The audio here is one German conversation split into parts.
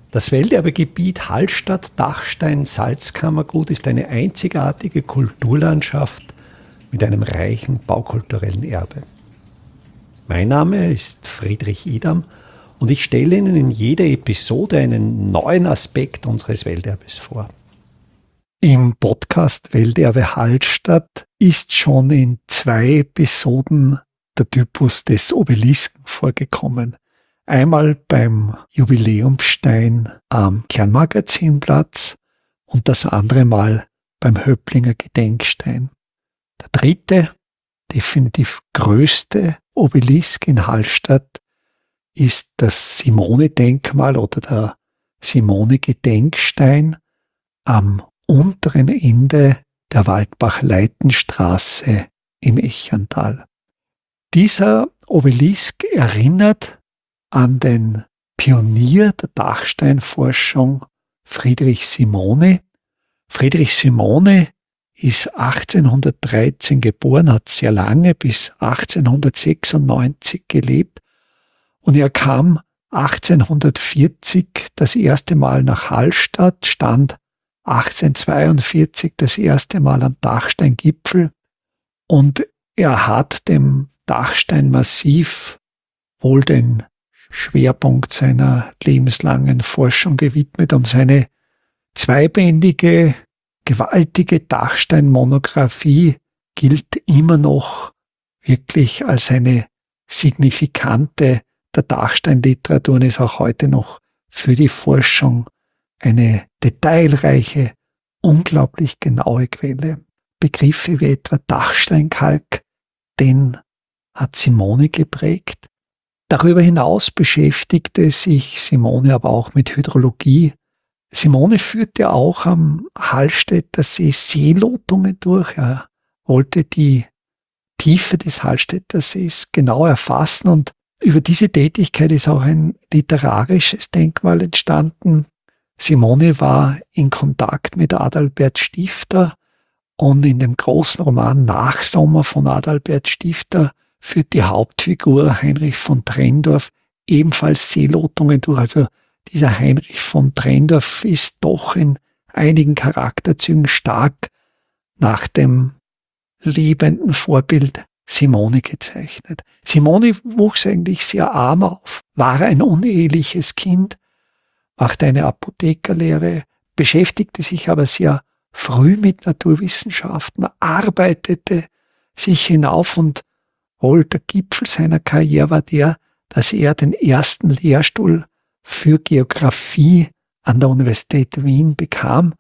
Das Welterbegebiet Hallstatt-Dachstein-Salzkammergut ist eine einzigartige Kulturlandschaft mit einem reichen baukulturellen Erbe. Mein Name ist Friedrich Idam und ich stelle Ihnen in jeder Episode einen neuen Aspekt unseres Welterbes vor. Im Podcast Welterbe Hallstatt ist schon in 2 Episoden der Typus des Obelisken vorgekommen. Einmal beim Jubiläumsstein am Kernmagazinplatz und das andere Mal beim Höpplinger Gedenkstein. Der dritte, definitiv größte Obelisk in Hallstatt ist das Simone-Denkmal oder der Simone-Gedenkstein am unteren Ende der Waldbach-Leitenstraße im Echental. Dieser Obelisk erinnert an den Pionier der Dachsteinforschung Friedrich Simone. Friedrich Simone ist 1813 geboren, hat sehr lange bis 1896 gelebt und er kam 1840 das erste Mal nach Hallstatt, stand 1842 das erste Mal am Dachsteingipfel und er hat dem Dachsteinmassiv wohl den Schwerpunkt seiner lebenslangen Forschung gewidmet und seine zweibändige, gewaltige Dachsteinmonographie gilt immer noch wirklich als eine signifikante der Dachsteinliteratur und ist auch heute noch für die Forschung eine detailreiche, unglaublich genaue Quelle. Begriffe wie etwa Dachsteinkalk, den hat Simone geprägt. Darüber hinaus beschäftigte sich Simone aber auch mit Hydrologie. Simone führte auch am Hallstätter See Seelotungen durch. Er wollte die Tiefe des Hallstätter Sees genau erfassen und über diese Tätigkeit ist auch ein literarisches Denkmal entstanden. Simone war in Kontakt mit Adalbert Stifter und in dem großen Roman Nachsommer von Adalbert Stifter führt die Hauptfigur Heinrich von Trendorf ebenfalls Seelotungen durch. Also dieser Heinrich von Trendorf ist doch in einigen Charakterzügen stark nach dem lebenden Vorbild Simone gezeichnet. Simone wuchs eigentlich sehr arm auf, war ein uneheliches Kind, machte eine Apothekerlehre, beschäftigte sich aber sehr früh mit Naturwissenschaften, arbeitete sich hinauf und wohl der Gipfel seiner Karriere war der, dass er den ersten Lehrstuhl für Geographie an der Universität Wien bekam.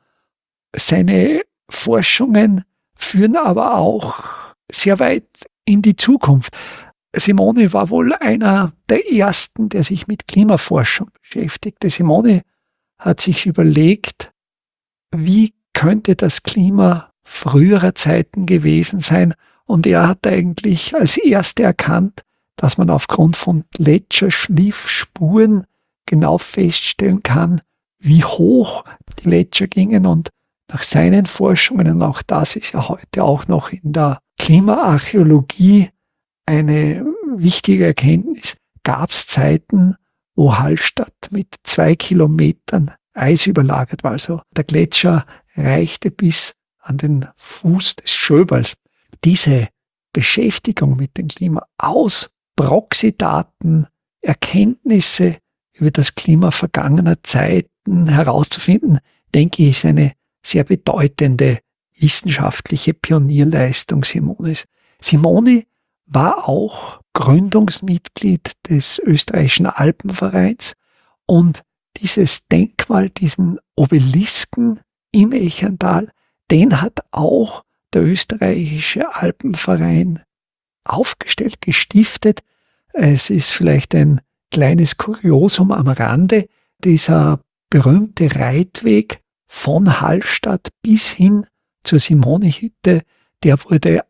Seine Forschungen führen aber auch sehr weit in die Zukunft. Simone war wohl einer der ersten, der sich mit Klimaforschung beschäftigte. Simone hat sich überlegt, wie könnte das Klima früherer Zeiten gewesen sein? Und er hat eigentlich als Erster erkannt, dass man aufgrund von Gletscherschliffspuren genau feststellen kann, wie hoch die Gletscher gingen. Und nach seinen Forschungen, und auch das ist ja heute auch noch in der Klimaarchäologie eine wichtige Erkenntnis, gab es Zeiten, wo Hallstatt mit 2 Kilometern Eis überlagert war. Also der Gletscher reichte bis an den Fuß des Schöberls. Diese Beschäftigung mit dem Klima aus Proxydaten, Erkenntnisse über das Klima vergangener Zeiten herauszufinden, denke ich, ist eine sehr bedeutende wissenschaftliche Pionierleistung Simones. Simone war auch Gründungsmitglied des österreichischen Alpenvereins und dieses Denkmal, diesen Obelisken im Echental, den hat auch der österreichische Alpenverein aufgestellt, gestiftet. Es ist vielleicht ein kleines Kuriosum am Rande, dieser berühmte Reitweg von Hallstatt bis hin zur Simone-Hütte, der wurde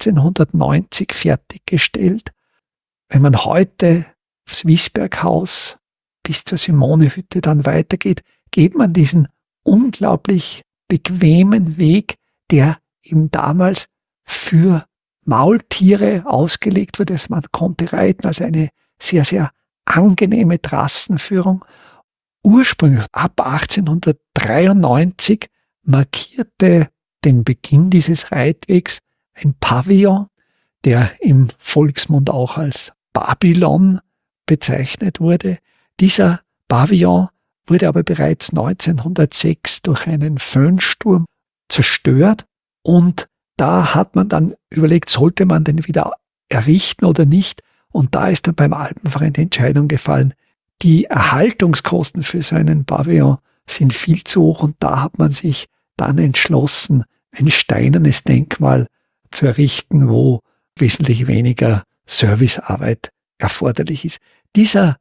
1890 fertiggestellt. Wenn man heute aufs Wiesberghaus bis zur Simone-Hütte dann weitergeht, geht man diesen unglaublich bequemen Weg, der eben damals für Maultiere ausgelegt wurde. Also man konnte reiten, also eine sehr, sehr angenehme Trassenführung. ursprünglich ab 1893 markierte den Beginn dieses Reitwegs ein Pavillon, der im Volksmund auch als Babylon bezeichnet wurde. Dieser Pavillon wurde aber bereits 1906 durch einen Föhnsturm zerstört und da hat man dann überlegt, sollte man den wieder errichten oder nicht, und da ist dann beim Alpenverein die Entscheidung gefallen, die Erhaltungskosten für so einen Pavillon sind viel zu hoch und da hat man sich dann entschlossen, ein steinernes Denkmal zu errichten, wo wesentlich weniger Servicearbeit erforderlich ist. Dieser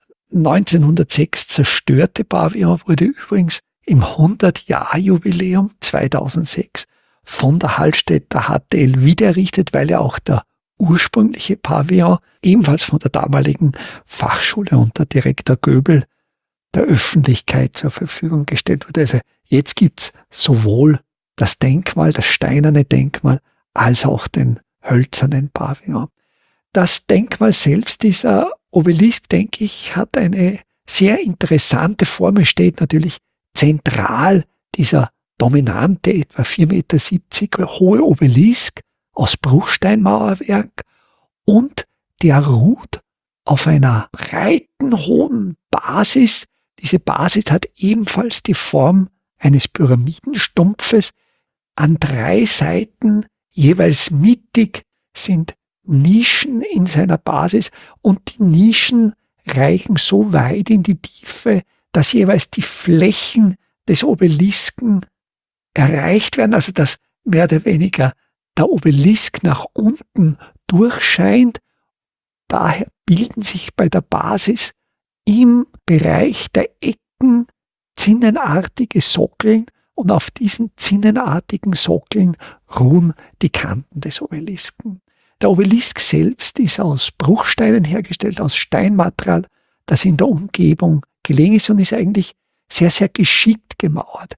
1906 zerstörte Pavillon wurde übrigens im 100-Jahr-Jubiläum 2006 von der Hallstätter HTL wiedererrichtet, weil ja auch der ursprüngliche Pavillon ebenfalls von der damaligen Fachschule unter Direktor Göbel der Öffentlichkeit zur Verfügung gestellt wurde. Also jetzt gibt's sowohl das Denkmal, das steinerne Denkmal, als auch den hölzernen Pavillon. Das Denkmal selbst, dieser Obelisk, denke ich, hat eine sehr interessante Form. Es steht natürlich zentral dieser dominante, etwa 4,70 Meter hohe Obelisk aus Bruchsteinmauerwerk und der ruht auf einer breiten, hohen Basis. Diese Basis hat ebenfalls die Form eines Pyramidenstumpfes. An 3 Seiten, jeweils mittig, sind Nischen in seiner Basis und die Nischen reichen so weit in die Tiefe, dass jeweils die Flächen des Obelisken erreicht werden, also dass mehr oder weniger der Obelisk nach unten durchscheint. Daher bilden sich bei der Basis im Bereich der Ecken zinnenartige Sockeln und auf diesen zinnenartigen Sockeln ruhen die Kanten des Obelisken. Der Obelisk selbst ist aus Bruchsteinen hergestellt, aus Steinmaterial, das in der Umgebung gelegen ist und ist eigentlich sehr, sehr geschickt gemauert.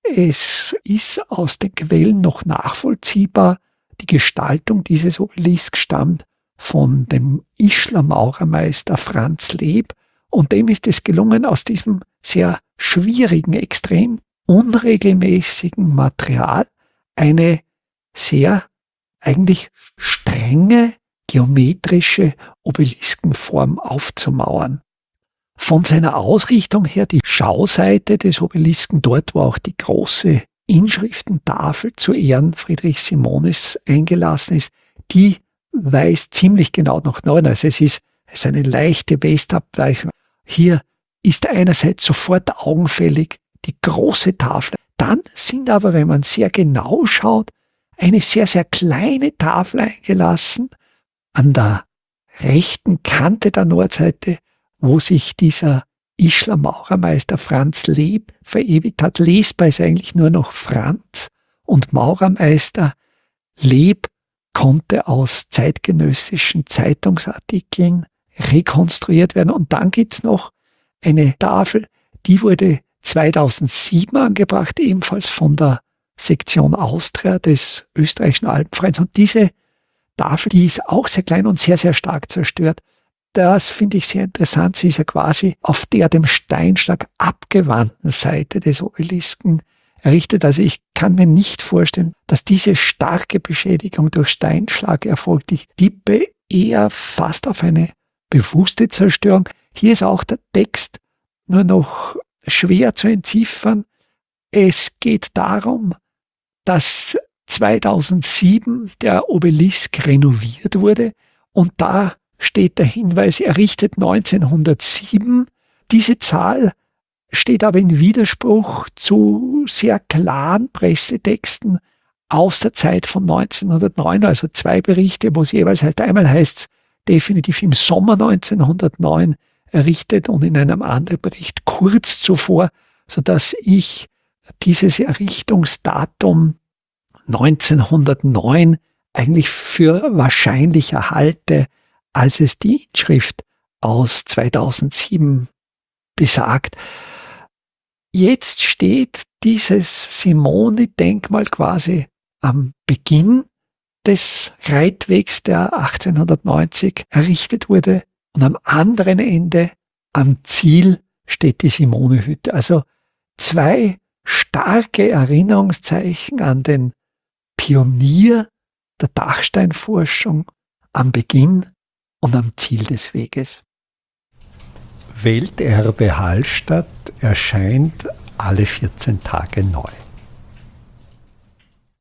Es ist aus den Quellen noch nachvollziehbar, die Gestaltung dieses Obelisks stammt von dem Ischler Maurermeister Franz Leb und dem ist es gelungen, aus diesem sehr schwierigen, extrem unregelmäßigen Material eine sehr eigentlich strenge geometrische Obeliskenform aufzumauern. Von seiner Ausrichtung her die Schauseite des Obelisken, dort wo auch die große Inschriftentafel zu Ehren Friedrich Simonis eingelassen ist, die weist ziemlich genau nach Norden. Also es ist eine leichte Westabweichung. Hier ist einerseits sofort augenfällig die große Tafel. Dann sind aber, wenn man sehr genau schaut, eine sehr, sehr kleine Tafel eingelassen an der rechten Kante der Nordseite, wo sich dieser Ischler Maurermeister Franz Leb verewigt hat. Lesbar ist eigentlich nur noch Franz und Maurermeister Leb konnte aus zeitgenössischen Zeitungsartikeln rekonstruiert werden. Und dann gibt's noch eine Tafel, die wurde 2007 angebracht, ebenfalls von der Sektion Austria des österreichischen Alpenvereins. Und diese Tafel, die ist auch sehr klein und sehr, sehr stark zerstört. Das finde ich sehr interessant. Sie ist ja quasi auf der dem Steinschlag abgewandten Seite des Obelisken errichtet. Also ich kann mir nicht vorstellen, dass diese starke Beschädigung durch Steinschlag erfolgt. Ich tippe eher fast auf eine bewusste Zerstörung. Hier ist auch der Text nur noch schwer zu entziffern. Es geht darum, dass 2007 der Obelisk renoviert wurde und da steht der Hinweis, errichtet 1907. Diese Zahl steht aber in Widerspruch zu sehr klaren Pressetexten aus der Zeit von 1909, also 2 Berichte, wo es jeweils heißt, einmal heißt es definitiv im Sommer 1909 errichtet und in einem anderen Bericht kurz zuvor, sodass ich dieses Errichtungsdatum 1909 eigentlich für wahrscheinlicher halte, als es die Inschrift aus 2007 besagt. Jetzt steht dieses Simoni-Denkmal quasi am Beginn des Reitwegs, der 1890 errichtet wurde, und am anderen Ende am Ziel steht die Simone-Hütte. Also 2 starke Erinnerungszeichen an den Pionier der Dachsteinforschung am Beginn und am Ziel des Weges. Welterbe Hallstatt erscheint alle 14 Tage neu.